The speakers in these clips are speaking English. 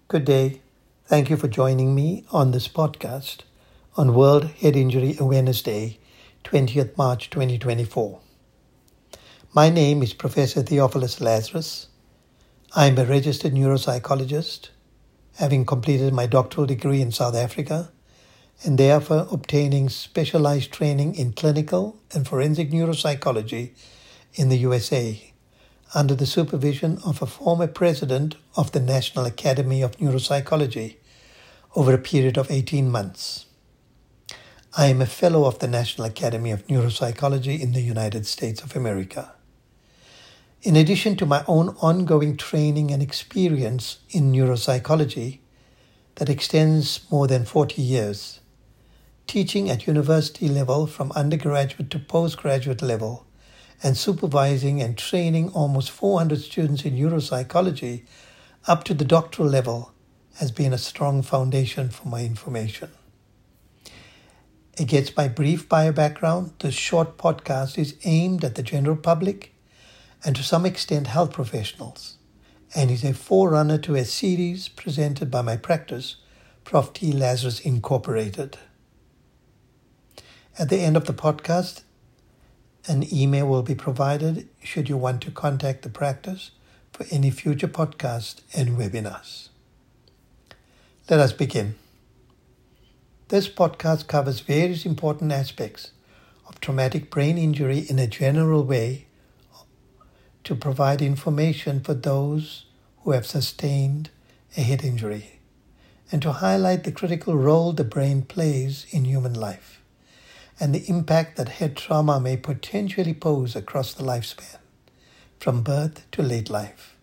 Good day. Thank you for joining me on this podcast on World Head Injury Awareness Day, 20th March 2024. My name is Professor Theophilus Lazarus. I am a registered neuropsychologist, having completed my doctoral degree in South Africa and therefore obtaining specialized training in clinical and forensic neuropsychology in the USA, under the supervision of a former president of the National Academy of Neuropsychology over a period of 18 months. I am a fellow of the National Academy of Neuropsychology in the United States of America. In addition to my own ongoing training and experience in neuropsychology that extends more than 40 years, teaching at university level from undergraduate to postgraduate level, and supervising and training almost 400 students in neuropsychology up to the doctoral level has been a strong foundation for my information. Against my brief bio background, this short podcast is aimed at the general public and to some extent health professionals, and is a forerunner to a series presented by my practice, Prof. T. Lazarus Incorporated. At the end of the podcast, an email will be provided should you want to contact the practice for any future podcasts and webinars. Let us begin. This podcast covers various important aspects of traumatic brain injury in a general way to provide information for those who have sustained a head injury and to highlight the critical role the brain plays in human life and the impact that head trauma may potentially pose across the lifespan, from birth to late life.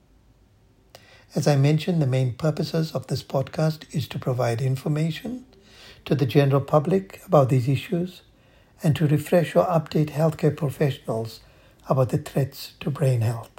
As I mentioned, the main purposes of this podcast is to provide information to the general public about these issues and to refresh or update healthcare professionals about the threats to brain health.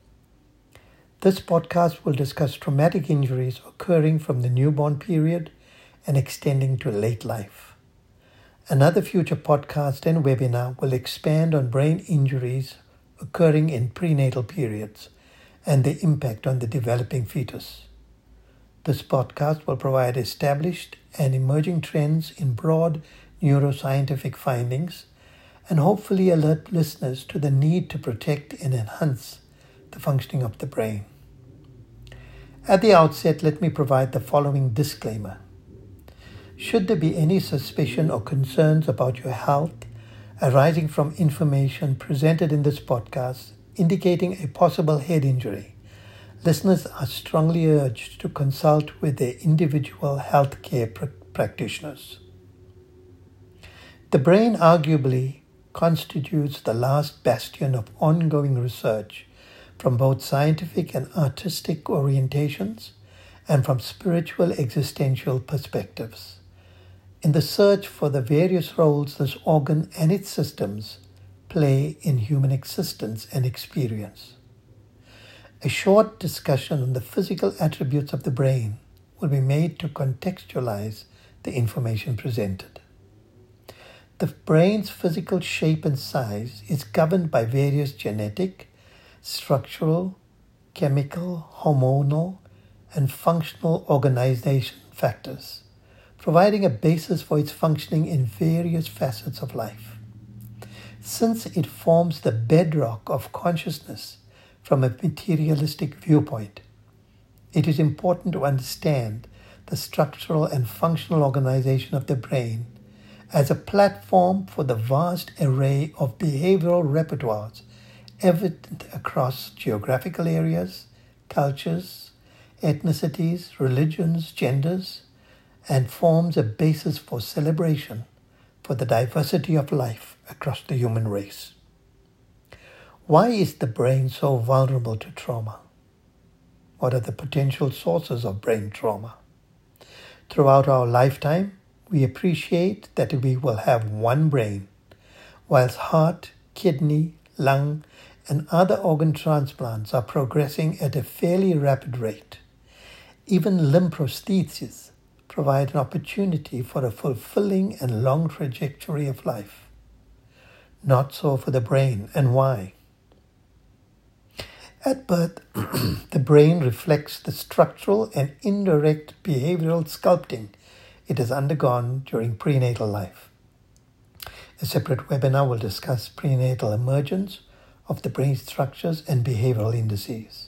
This podcast will discuss traumatic injuries occurring from the newborn period and extending to late life. Another future podcast and webinar will expand on brain injuries occurring in prenatal periods and the impact on the developing fetus. This podcast will provide established and emerging trends in broad neuroscientific findings and hopefully alert listeners to the need to protect and enhance the functioning of the brain. At the outset, let me provide the following disclaimer. Should there be any suspicion or concerns about your health arising from information presented in this podcast indicating a possible head injury, listeners are strongly urged to consult with their individual healthcare practitioners. The brain arguably constitutes the last bastion of ongoing research from both scientific and artistic orientations and from spiritual existential perspectives, in the search for the various roles this organ and its systems play in human existence and experience. A short discussion on the physical attributes of the brain will be made to contextualize the information presented. The brain's physical shape and size is governed by various genetic, structural, chemical, hormonal, and functional organization factors, providing a basis for its functioning in various facets of life. Since it forms the bedrock of consciousness from a materialistic viewpoint, it is important to understand the structural and functional organization of the brain as a platform for the vast array of behavioral repertoires evident across geographical areas, cultures, ethnicities, religions, genders, and forms a basis for celebration for the diversity of life across the human race. Why is the brain so vulnerable to trauma? What are the potential sources of brain trauma? Throughout our lifetime, we appreciate that we will have one brain, whilst heart, kidney, lung, and other organ transplants are progressing at a fairly rapid rate. Even limb prostheses provide an opportunity for a fulfilling and long trajectory of life. Not so for the brain, and why? At birth, the brain reflects the structural and indirect behavioral sculpting it has undergone during prenatal life. A separate webinar will discuss prenatal emergence of the brain structures and behavioral indices.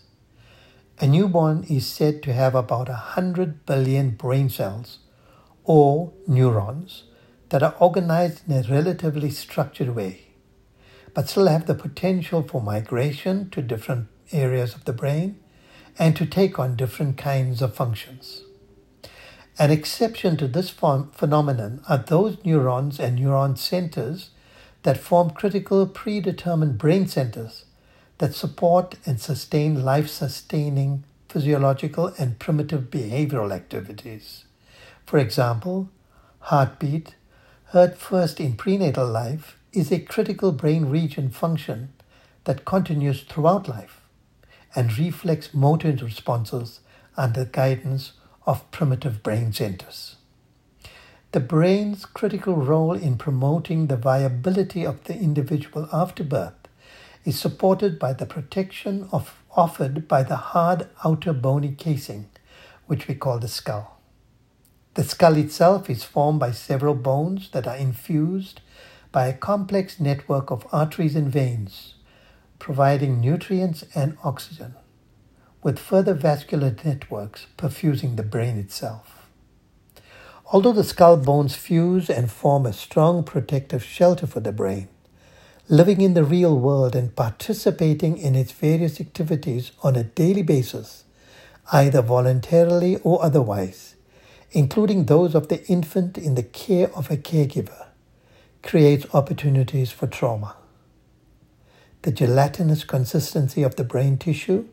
A newborn is said to have about 100 billion brain cells, or neurons, that are organized in a relatively structured way, but still have the potential for migration to different areas of the brain and to take on different kinds of functions. An exception to this phenomenon are those neurons and neuron centers that form critical predetermined brain centers that support and sustain life-sustaining physiological and primitive behavioral activities. For example, heartbeat, heard first in prenatal life, is a critical brain region function that continues throughout life and reflects motor responses under guidance of primitive brain centers. The brain's critical role in promoting the viability of the individual after birth is supported by the protection offered by the hard outer bony casing, which we call the skull. The skull itself is formed by several bones that are infused by a complex network of arteries and veins, providing nutrients and oxygen, with further vascular networks perfusing the brain itself. Although the skull bones fuse and form a strong protective shelter for the brain, living in the real world and participating in its various activities on a daily basis, either voluntarily or otherwise, including those of the infant in the care of a caregiver, creates opportunities for trauma. The gelatinous consistency of the brain tissue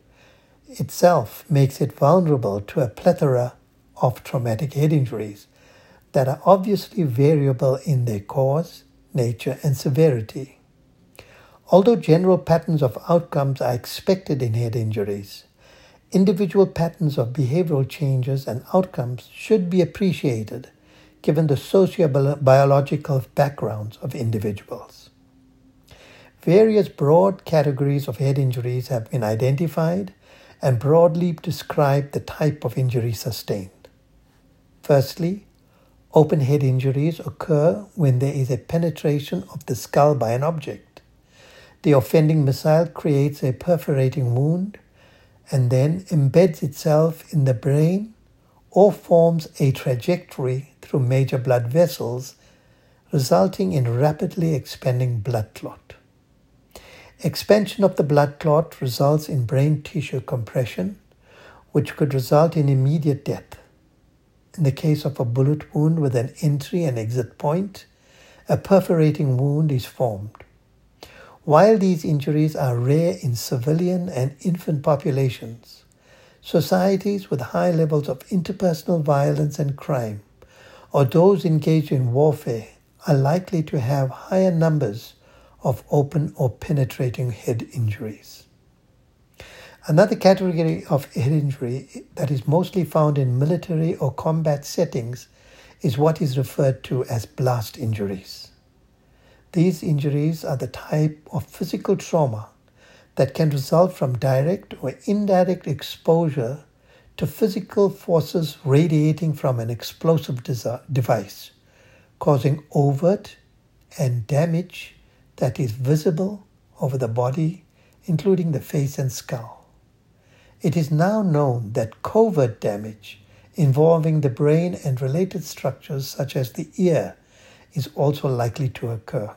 itself makes it vulnerable to a plethora of traumatic head injuries that are obviously variable in their cause, nature, and severity. Although general patterns of outcomes are expected in head injuries, individual patterns of behavioral changes and outcomes should be appreciated given the socio-biological backgrounds of individuals. Various broad categories of head injuries have been identified and broadly describe the type of injury sustained. Firstly, open head injuries occur when there is a penetration of the skull by an object. The offending missile creates a perforating wound and then embeds itself in the brain or forms a trajectory through major blood vessels, resulting in rapidly expanding blood clot. Expansion of the blood clot results in brain tissue compression, which could result in immediate death. In the case of a bullet wound with an entry and exit point, a perforating wound is formed. While these injuries are rare in civilian and infant populations, societies with high levels of interpersonal violence and crime, or those engaged in warfare, are likely to have higher numbers of open or penetrating head injuries. Another category of head injury that is mostly found in military or combat settings is what is referred to as blast injuries. These injuries are the type of physical trauma that can result from direct or indirect exposure to physical forces radiating from an explosive device, causing overt and damage that is visible over the body, including the face and skull. It is now known that covert damage involving the brain and related structures such as the ear is also likely to occur.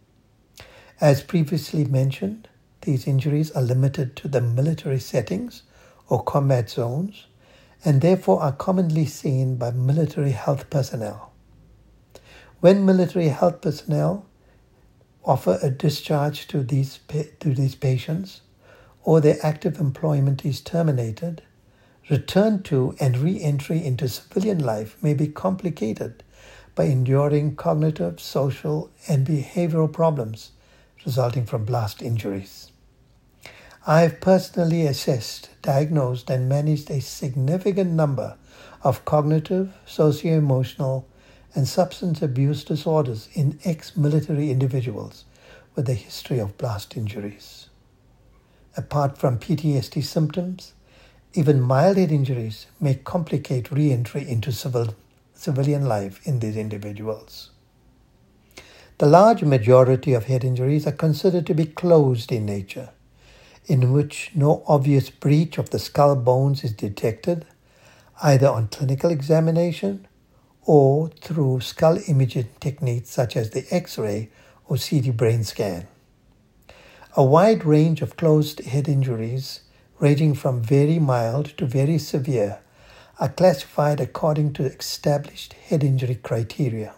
As previously mentioned, these injuries are limited to the military settings or combat zones and therefore are commonly seen by military health personnel. When military health personnel offer a discharge to these patients, or their active employment is terminated, return to and re-entry into civilian life may be complicated by enduring cognitive, social, and behavioral problems resulting from blast injuries. I have personally assessed, diagnosed, and managed a significant number of cognitive, socio-emotional, and substance abuse disorders in ex-military individuals with a history of blast injuries. Apart from PTSD symptoms, even mild head injuries may complicate re-entry into civilian life in these individuals. The large majority of head injuries are considered to be closed in nature, in which no obvious breach of the skull bones is detected, either on clinical examination or through skull imaging techniques such as the X-ray or CT brain scan. A wide range of closed head injuries, ranging from very mild to very severe, are classified according to established head injury criteria.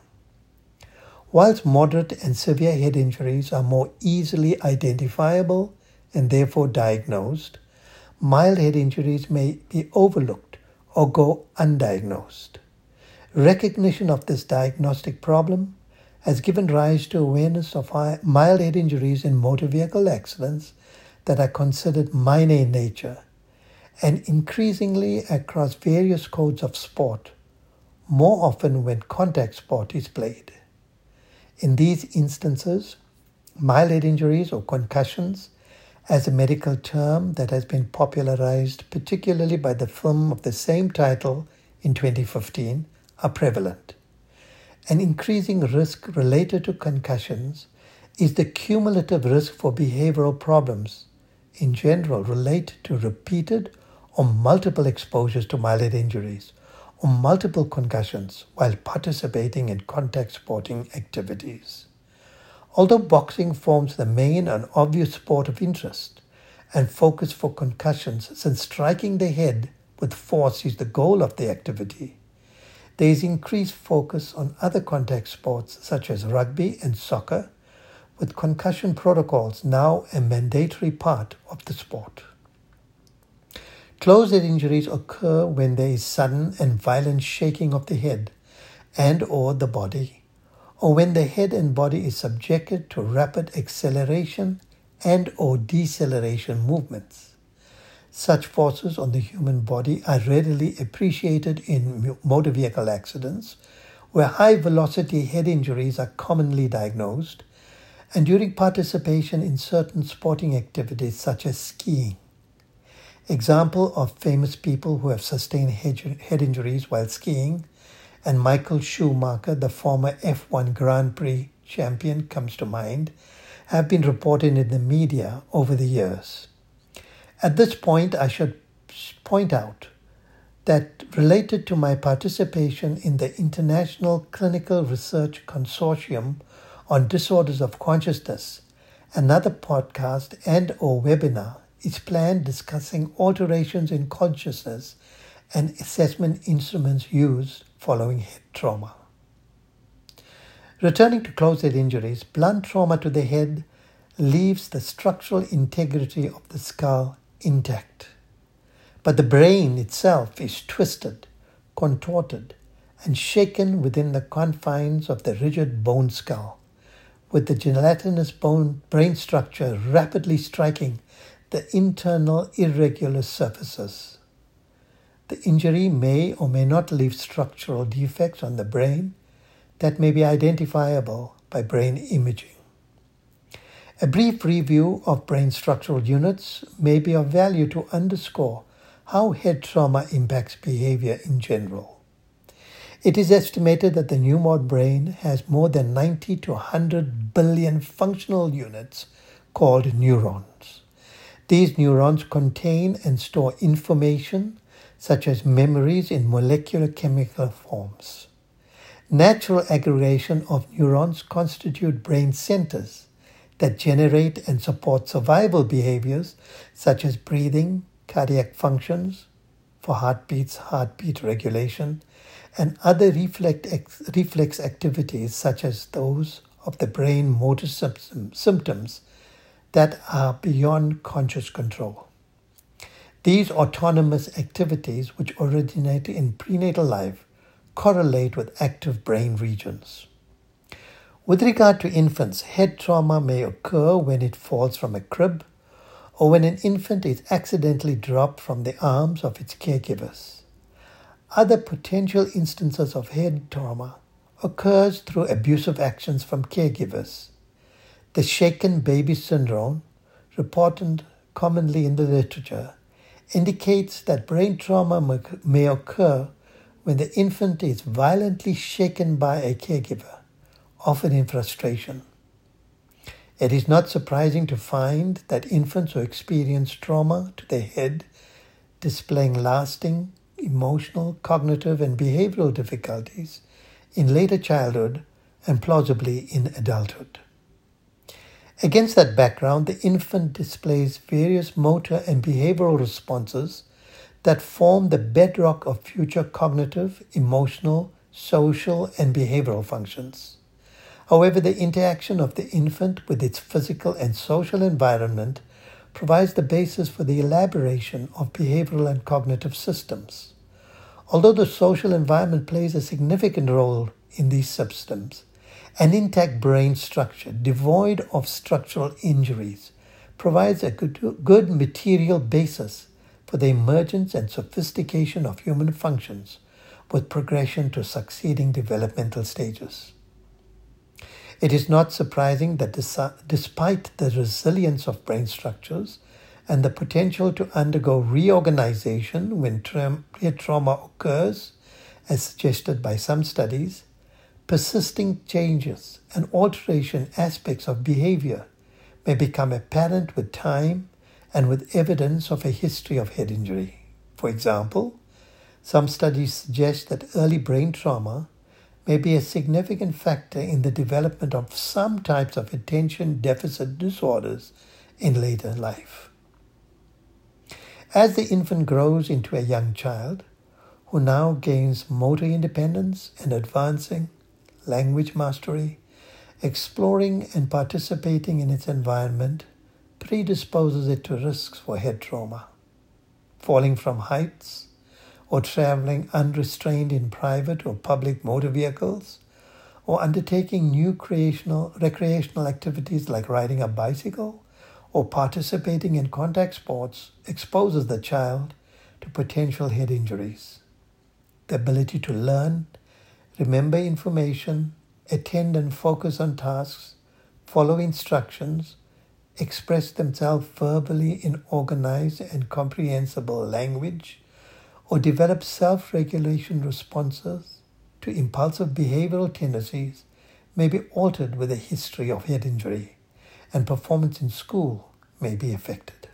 Whilst moderate and severe head injuries are more easily identifiable and therefore diagnosed, mild head injuries may be overlooked or go undiagnosed. Recognition of this diagnostic problem has given rise to awareness of mild head injuries in motor vehicle accidents that are considered minor in nature, and increasingly across various codes of sport, more often when contact sport is played. In these instances, mild head injuries or concussions, as a medical term that has been popularized particularly by the film of the same title in 2015, are prevalent. An increasing risk related to concussions is the cumulative risk for behavioral problems in general related to repeated or multiple exposures to mild head injuries or multiple concussions while participating in contact sporting activities. Although boxing forms the main and obvious sport of interest and focus for concussions, since striking the head with force is the goal of the activity, there is increased focus on other contact sports such as rugby and soccer, with concussion protocols now a mandatory part of the sport. Closed head injuries occur when there is sudden and violent shaking of the head and or the body, or when the head and body is subjected to rapid acceleration and or deceleration movements. Such forces on the human body are readily appreciated in motor vehicle accidents, where high-velocity head injuries are commonly diagnosed, and during participation in certain sporting activities such as skiing. Example of famous people who have sustained head injuries while skiing, and Michael Schumacher, the former F1 Grand Prix champion, comes to mind, have been reported in the media over the years. At this point, I should point out that related to my participation in the International Clinical Research Consortium on Disorders of Consciousness, another podcast and or webinar is planned discussing alterations in consciousness and assessment instruments used following head trauma. Returning to closed head injuries, blunt trauma to the head leaves the structural integrity of the skull intact. But the brain itself is twisted, contorted, and shaken within the confines of the rigid bone skull, with the gelatinous brain structure rapidly striking the internal irregular surfaces. The injury may or may not leave structural defects on the brain that may be identifiable by brain imaging. A brief review of brain structural units may be of value to underscore how head trauma impacts behavior in general. It is estimated that the newborn brain has more than 90 to 100 billion functional units called neurons. These neurons contain and store information such as memories in molecular chemical forms. Natural aggregation of neurons constitute brain centers that generate and support survival behaviors such as breathing, cardiac functions for heartbeat regulation, and other reflex activities such as those of the brain motor symptoms that are beyond conscious control. These autonomous activities, which originate in prenatal life, correlate with active brain regions. With regard to infants, head trauma may occur when it falls from a crib or when an infant is accidentally dropped from the arms of its caregivers. Other potential instances of head trauma occurs through abusive actions from caregivers. The shaken baby syndrome, reported commonly in the literature, indicates that brain trauma may occur when the infant is violently shaken by a caregiver, often in frustration. It is not surprising to find that infants who experience trauma to the head displaying lasting emotional, cognitive, and behavioral difficulties in later childhood and plausibly in adulthood. Against that background, the infant displays various motor and behavioral responses that form the bedrock of future cognitive, emotional, social, and behavioral functions. However, the interaction of the infant with its physical and social environment provides the basis for the elaboration of behavioral and cognitive systems. Although the social environment plays a significant role in these systems, an intact brain structure devoid of structural injuries provides a good material basis for the emergence and sophistication of human functions with progression to succeeding developmental stages. It is not surprising that despite the resilience of brain structures and the potential to undergo reorganization when trauma occurs, as suggested by some studies, persisting changes and alteration aspects of behavior may become apparent with time and with evidence of a history of head injury. For example, some studies suggest that early brain trauma may be a significant factor in the development of some types of attention deficit disorders in later life. As the infant grows into a young child, who now gains motor independence and advancing language mastery, exploring and participating in its environment predisposes it to risks for head trauma. Falling from heights or traveling unrestrained in private or public motor vehicles, or undertaking new recreational activities like riding a bicycle or participating in contact sports exposes the child to potential head injuries. The ability to learn, remember information, attend and focus on tasks, follow instructions, express themselves verbally in organized and comprehensible language, or develop self-regulation responses to impulsive behavioral tendencies may be altered with a history of head injury, and performance in school may be affected.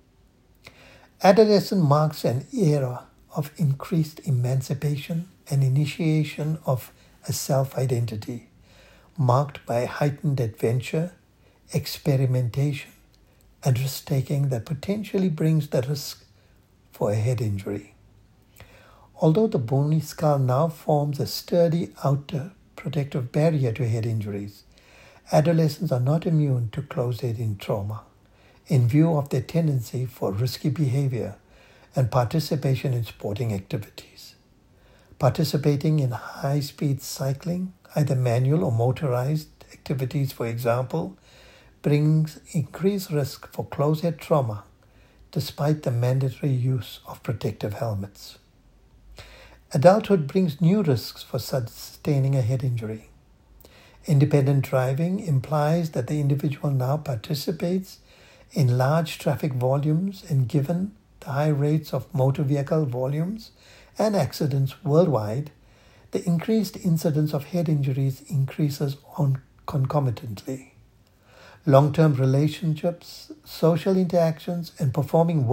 Adolescence marks an era of increased emancipation and initiation of a self-identity, marked by heightened adventure, experimentation, and risk-taking that potentially brings the risk for a head injury. Although the bony skull now forms a sturdy outer protective barrier to head injuries, adolescents are not immune to closed-head trauma, in view of their tendency for risky behavior and participation in sporting activities. Participating in high-speed cycling, either manual or motorized activities, for example, brings increased risk for closed-head trauma despite the mandatory use of protective helmets. Adulthood brings new risks for sustaining a head injury. Independent driving implies that the individual now participates in large traffic volumes, and given the high rates of motor vehicle volumes and accidents worldwide, the increased incidence of head injuries increases concomitantly. Long-term relationships, social interactions, and performing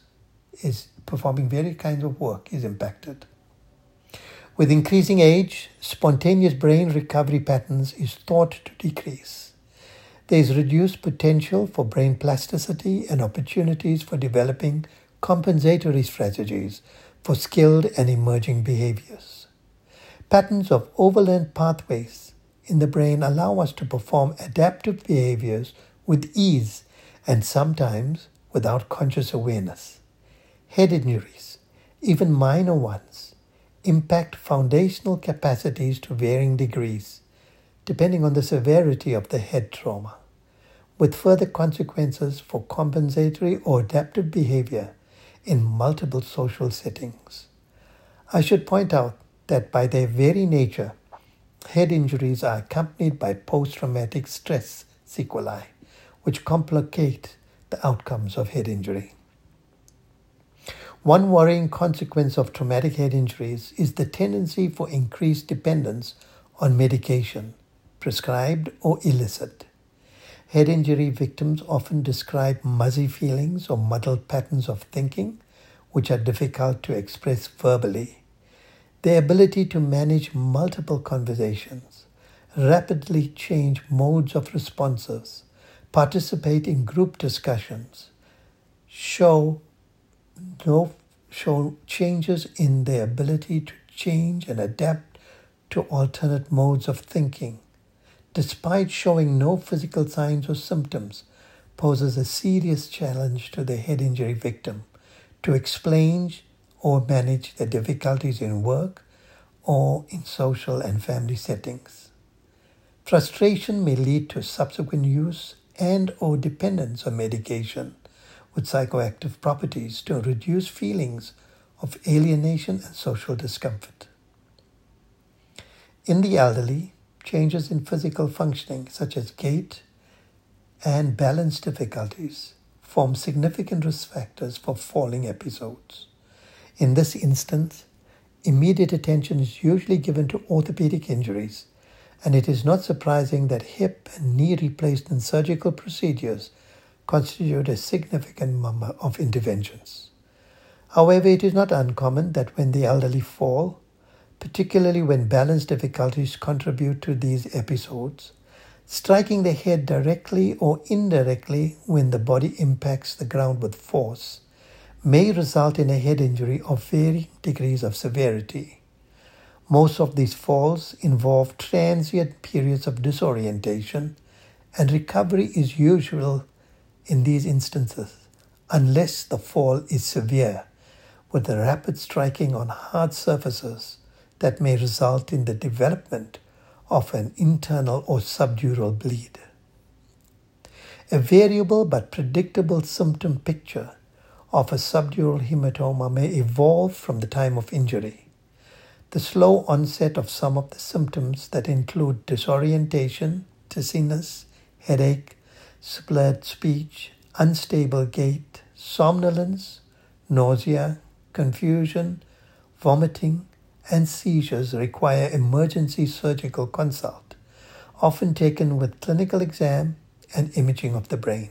various kinds of work is impacted. With increasing age, spontaneous brain recovery patterns is thought to decrease. There is reduced potential for brain plasticity and opportunities for developing compensatory strategies for skilled and emerging behaviors. Patterns of overlearned pathways in the brain allow us to perform adaptive behaviors with ease and sometimes without conscious awareness. Head injuries, even minor ones, impact foundational capacities to varying degrees, depending on the severity of the head trauma, with further consequences for compensatory or adaptive behavior in multiple social settings. I should point out that by their very nature, head injuries are accompanied by post-traumatic stress sequelae, which complicate the outcomes of head injury. One worrying consequence of traumatic head injuries is the tendency for increased dependence on medication, prescribed or illicit. Head injury victims often describe muzzy feelings or muddled patterns of thinking, which are difficult to express verbally. Their ability to manage multiple conversations, rapidly change modes of responses, participate in group discussions, show changes in their ability to change and adapt to alternate modes of thinking, despite showing no physical signs or symptoms, poses a serious challenge to the head injury victim to explain or manage their difficulties in work or in social and family settings. Frustration may lead to subsequent use and or dependence on medication with psychoactive properties to reduce feelings of alienation and social discomfort. In the elderly, changes in physical functioning such as gait and balance difficulties form significant risk factors for falling episodes. In this instance, immediate attention is usually given to orthopedic injuries, and it is not surprising that hip and knee replacement surgical procedures constitute a significant number of interventions. However, it is not uncommon that when the elderly fall, particularly when balance difficulties contribute to these episodes, striking the head directly or indirectly when the body impacts the ground with force may result in a head injury of varying degrees of severity. Most of these falls involve transient periods of disorientation, and recovery is usual in these instances, unless the fall is severe, with the rapid striking on hard surfaces that may result in the development of an internal or subdural bleed. A variable but predictable symptom picture of a subdural hematoma may evolve from the time of injury. The slow onset of some of the symptoms that include disorientation, dizziness, headache, slurred speech, unstable gait, somnolence, nausea, confusion, vomiting, and seizures require emergency surgical consult, often taken with clinical exam and imaging of the brain.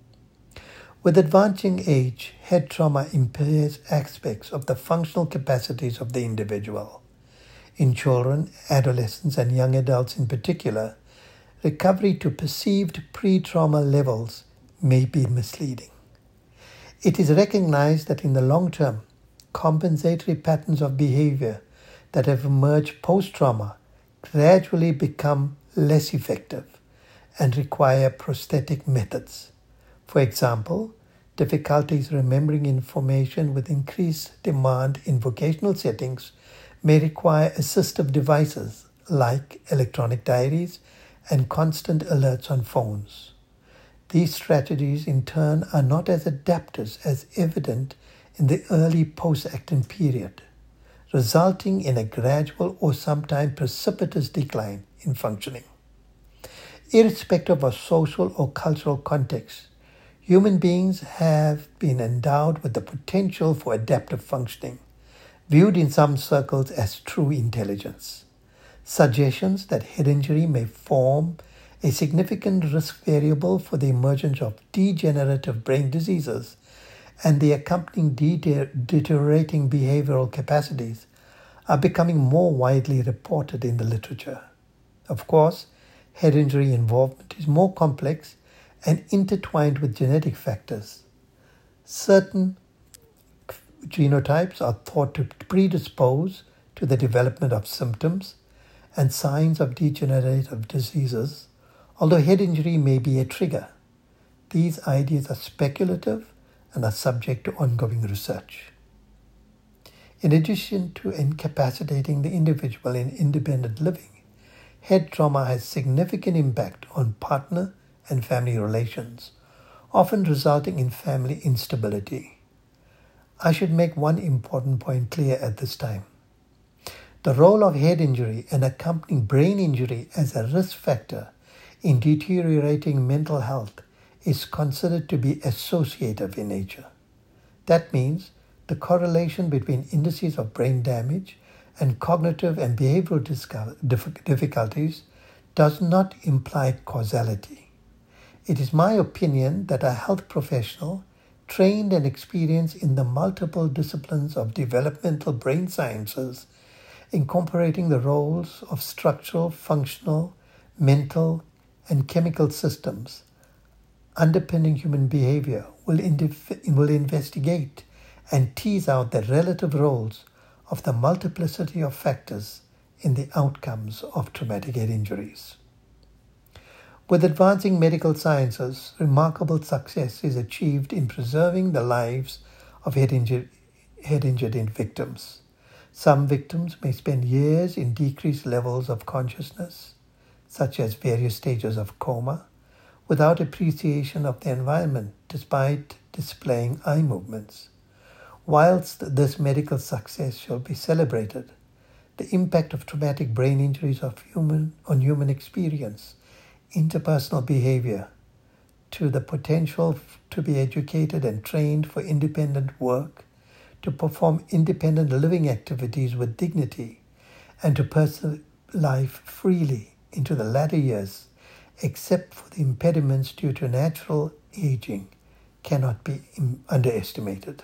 With advancing age, head trauma impairs aspects of the functional capacities of the individual. In children, adolescents, and young adults in particular, recovery to perceived pre-trauma levels may be misleading. It is recognized that in the long term, compensatory patterns of behavior that have emerged post-trauma gradually become less effective and require prosthetic methods. For example, difficulties remembering information with increased demand in vocational settings may require assistive devices like electronic diaries and constant alerts on phones. These strategies in turn are not as adaptive as evident in the early post-actin period, resulting in a gradual or sometimes precipitous decline in functioning. Irrespective of social or cultural context, human beings have been endowed with the potential for adaptive functioning, viewed in some circles as true intelligence. Suggestions that head injury may form a significant risk variable for the emergence of degenerative brain diseases and the accompanying deteriorating behavioral capacities are becoming more widely reported in the literature. Of course, head injury involvement is more complex and intertwined with genetic factors. Certain genotypes are thought to predispose to the development of symptoms and signs of degenerative diseases, although head injury may be a trigger. These ideas are speculative and are subject to ongoing research. In addition to incapacitating the individual in independent living, head trauma has significant impact on partner and family relations, often resulting in family instability. I should make one important point clear at this time. The role of head injury and accompanying brain injury as a risk factor in deteriorating mental health is considered to be associative in nature. That means the correlation between indices of brain damage and cognitive and behavioral difficulties does not imply causality. It is my opinion that a health professional trained and experienced in the multiple disciplines of developmental brain sciences, incorporating the roles of structural, functional, mental, and chemical systems underpinning human behavior will investigate and tease out the relative roles of the multiplicity of factors in the outcomes of traumatic head injuries. With advancing medical sciences, remarkable success is achieved in preserving the lives of head-injured victims. Some victims may spend years in decreased levels of consciousness, such as various stages of coma, without appreciation of the environment despite displaying eye movements. Whilst this medical success shall be celebrated, the impact of traumatic brain injuries on human experience, interpersonal behavior, to the potential to be educated and trained for independent work, to perform independent living activities with dignity, and to pursue life freely into the latter years, except for the impediments due to natural aging, cannot be underestimated.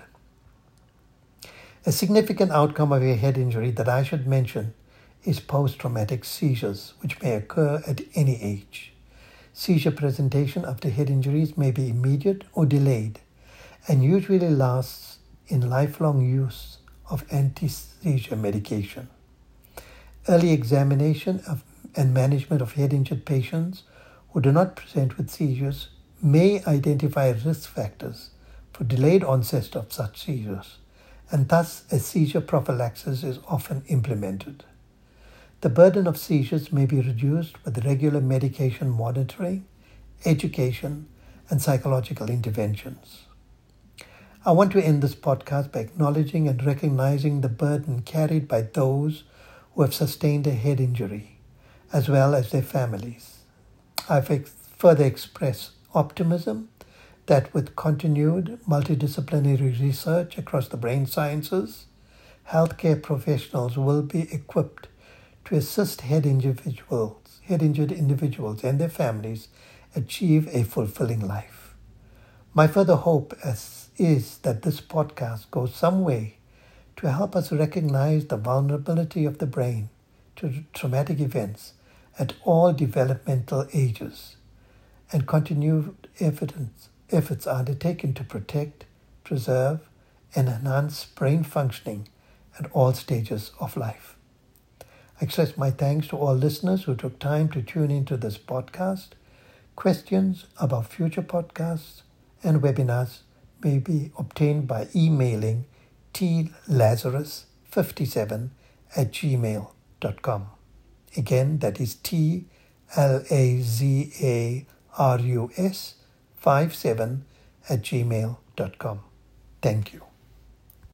A significant outcome of a head injury that I should mention is post-traumatic seizures, which may occur at any age. Seizure presentation after head injuries may be immediate or delayed, and usually lasts in lifelong use of anti-seizure medication. Early examination and management of head-injured patients who do not present with seizures may identify risk factors for delayed onset of such seizures, and thus a seizure prophylaxis is often implemented. The burden of seizures may be reduced with regular medication monitoring, education, and psychological interventions. I want to end this podcast by acknowledging and recognizing the burden carried by those who have sustained a head injury, as well as their families. I further express optimism that with continued multidisciplinary research across the brain sciences, healthcare professionals will be equipped to assist head-injured individuals and their families achieve a fulfilling life. My further hope is that this podcast goes some way to help us recognize the vulnerability of the brain to traumatic events at all developmental ages, and continued efforts are undertaken to protect, preserve, and enhance brain functioning at all stages of life. I express my thanks to all listeners who took time to tune into this podcast. Questions about future podcasts and webinars may be obtained by emailing tlazarus57@gmail.com. Again, that is TLAZARUS57@gmail.com. Thank you.